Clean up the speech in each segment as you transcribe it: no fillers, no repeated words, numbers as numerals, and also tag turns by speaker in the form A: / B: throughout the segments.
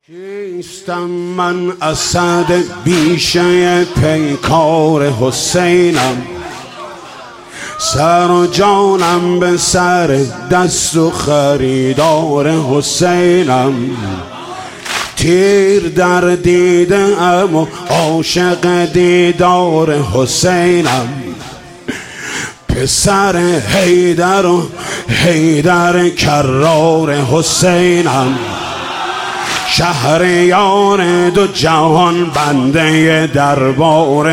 A: کیستم من اسد بیشه پیکار حسینم، سر و جانم به سر دست و خریدار حسینم. تیر در دیده ام و عاشق دیدار حسینم. پسر حیدر و حیدر کرار حسینم. شهریار دو جهان بنده دربار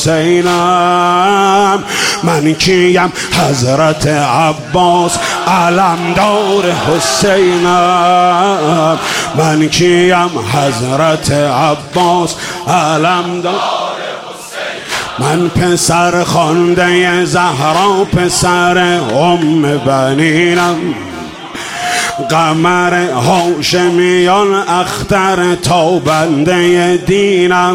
A: حسینم. من کیم حضرت عباس علمدار حسینم. من کیم حضرت عباس علمدار. من پسر خانده زهرا پسر ام بنینم. قمر هاشمیان اختر تابنده دینم.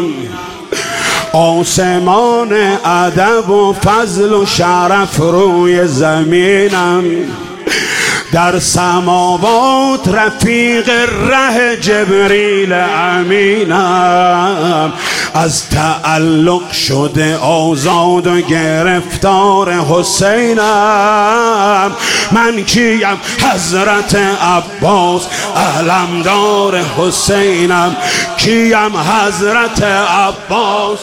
A: آسمان ادب و فضل و شرف روی زمینم. در سماوات رفیق ره جبریل امینم. از تعلق شده آزاد و گرفتار حسینم. من کیم حضرت عباس علمدار حسینم. کیم حضرت عباس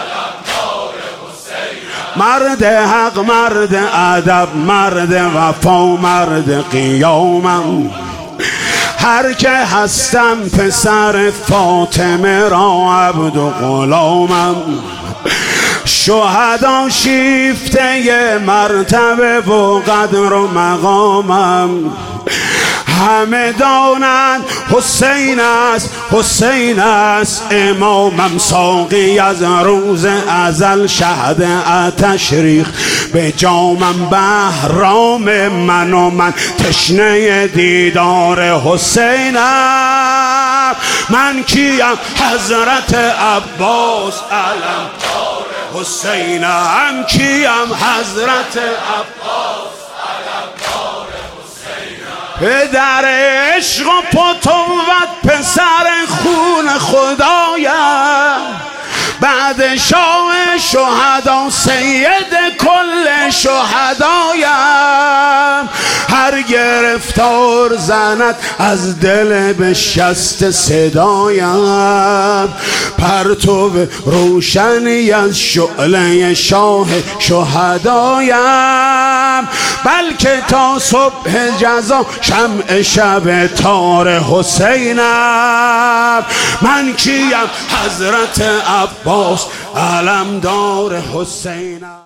A: مرد حق، مرد ادب، مرد وفا، مرد قیامم. هر که هستم پسر فاطمه را عبد و غلامم. شهدا شیفته مرتبه و قدر و مقامم. همه دانند حسین است، حسین است امامم. ساقی از روز ازل شهد آتش ریخت به جامم. بهرام من و من تشنه دیدار حسینم. من کیم حضرت عباس علمدار حسینم. کیم حضرت عباس پدر عشق و فتوت پسر خون خدایم. بعد شاه شهدا سید کل شهدایم. هر گرفتار زند از دل به شست صدایم. پرتو روشنی از شعله شاه شهدایم. بلکه تا صبح جزا شمع شب تار حسینم. من کیم حضرت عباس علمدار حسینم.